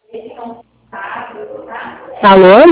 Alô?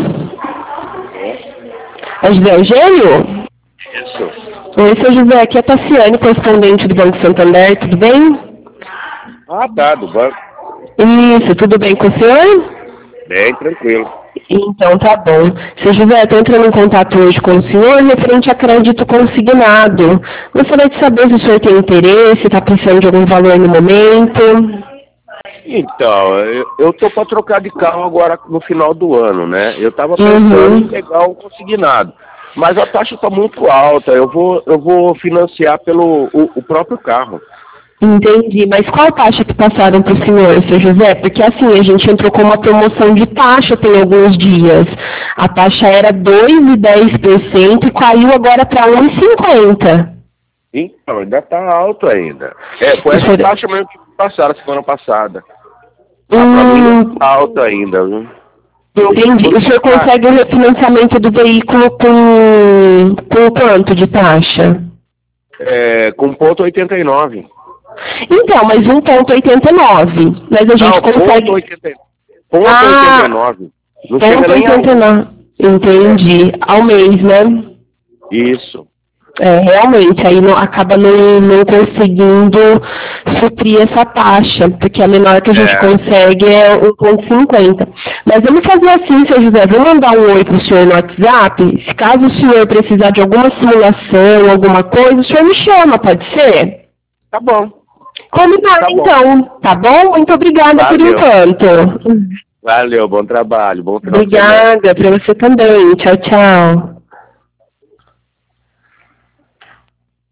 É José Eugênio? Isso. Oi, seu José, aqui é a Tassiane, correspondente do Banco Santander, tudo bem? Ah, tá, do banco. Isso, tudo bem com o senhor? Bem tranquilo. Então tá bom. Seu José, estou entrando em contato hoje com o senhor referente a crédito consignado. Gostaria de saber se o senhor tem interesse, está precisando de algum valor no momento. Então, eu tô para trocar de carro agora no final do ano, né? Eu tava pensando em Uhum. pegar um consignado. Mas a taxa está muito alta, eu vou financiar pelo o próprio carro. Entendi, mas qual taxa que passaram para o senhor, seu José? Porque assim, a gente entrou com uma promoção de taxa tem alguns dias. A taxa era 2,10% e caiu agora para 1,50%. Então, ainda tá alto ainda. Foi essa taxa mesmo que passaram semana passada. Ah, para mim é Hum, alta ainda, viu? entendi. O senhor consegue o refinanciamento do veículo com quanto de taxa? Com ponto 89. Então, mas 1,89. Mas a gente Não, ponto consegue. 89. Ponto Ah, 89. Não chega ponto nem a oitenta e 1. nove. É, Entendi. Ao mês, né? isso. É, realmente, aí acaba não conseguindo suprir essa taxa, porque a menor que a gente É, consegue é 1,50. Mas vamos fazer assim, seu José, vou mandar um oi para o senhor no WhatsApp. Se caso o senhor precisar de alguma simulação, alguma coisa, o senhor me chama, pode ser? tá bom. Combinado Tá bom. então, tá bom? Muito obrigada por Valeu. enquanto. Valeu, bom trabalho, bom final de semana. Obrigada para você também. Tchau, tchau.